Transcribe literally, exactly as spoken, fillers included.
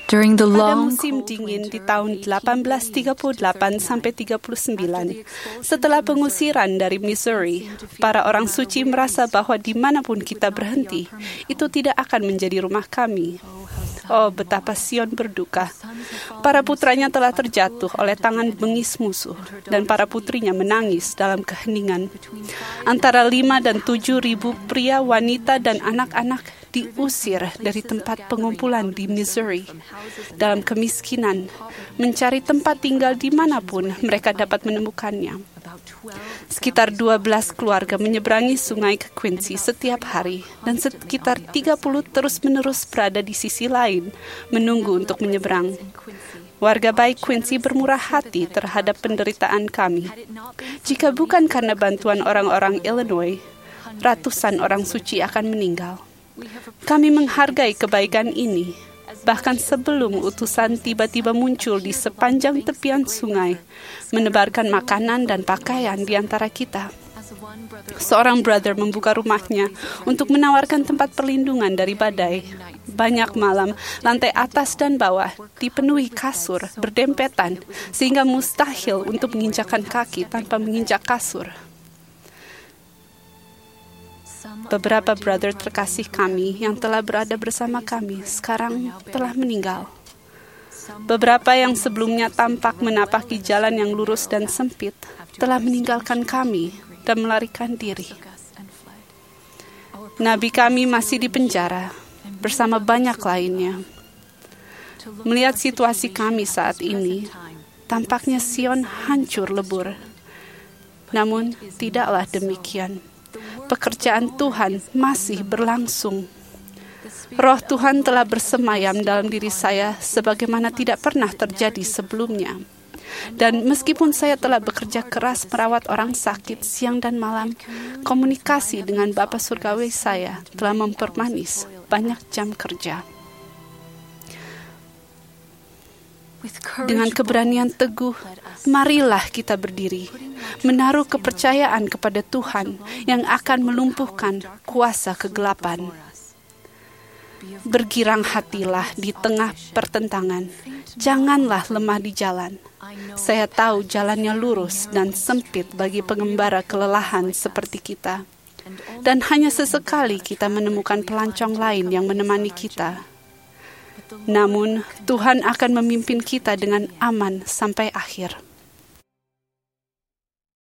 During the Pada long musim cold dingin di winter tahun of delapan belas tiga puluh delapan sampai tiga puluh sembilan, setelah pengusiran dari Missouri, para orang suci merasa bahwa dimanapun kita berhenti, itu tidak akan menjadi rumah kami. Oh, betapa Sion berduka. Para putranya telah terjatuh oleh tangan bengis musuh, dan para putrinya menangis dalam keheningan. Antara lima dan tujuh ribu pria, wanita, dan anak-anak diusir dari tempat pengumpulan di Missouri dalam kemiskinan, mencari tempat tinggal dimanapun mereka dapat menemukannya. Sekitar dua belas keluarga menyeberangi sungai ke Quincy setiap hari, dan sekitar tiga puluh terus-menerus berada di sisi lain, menunggu untuk menyeberang. Warga baik Quincy bermurah hati terhadap penderitaan kami. Jika bukan karena bantuan orang-orang Illinois, ratusan orang suci akan meninggal. Kami menghargai kebaikan ini, bahkan sebelum utusan tiba-tiba muncul di sepanjang tepian sungai, menebarkan makanan dan pakaian di antara kita. Seorang brother membuka rumahnya untuk menawarkan tempat perlindungan dari badai. Banyak malam, lantai atas dan bawah dipenuhi kasur berdempetan, sehingga mustahil untuk menginjakkan kaki tanpa menginjak kasur. Beberapa brother terkasih kami yang telah berada bersama kami sekarang telah meninggal. Beberapa yang sebelumnya tampak menapaki jalan yang lurus dan sempit telah meninggalkan kami dan melarikan diri. Nabi kami masih di penjara bersama banyak lainnya. Melihat situasi kami saat ini, tampaknya Sion hancur lebur. Namun tidaklah demikian. Pekerjaan Tuhan masih berlangsung. Roh Tuhan telah bersemayam dalam diri saya sebagaimana tidak pernah terjadi sebelumnya. Dan meskipun saya telah bekerja keras merawat orang sakit siang dan malam, komunikasi dengan Bapa Surgawi saya telah mempermanis banyak jam kerja. Dengan keberanian teguh, marilah kita berdiri, menaruh kepercayaan kepada Tuhan yang akan melumpuhkan kuasa kegelapan. Bergirang hatilah di tengah pertentangan, janganlah lemah di jalan. Saya tahu jalannya lurus dan sempit bagi pengembara kelelahan seperti kita. Dan hanya sesekali kita menemukan pelancong lain yang menemani kita. Namun, Tuhan akan memimpin kita dengan aman sampai akhir.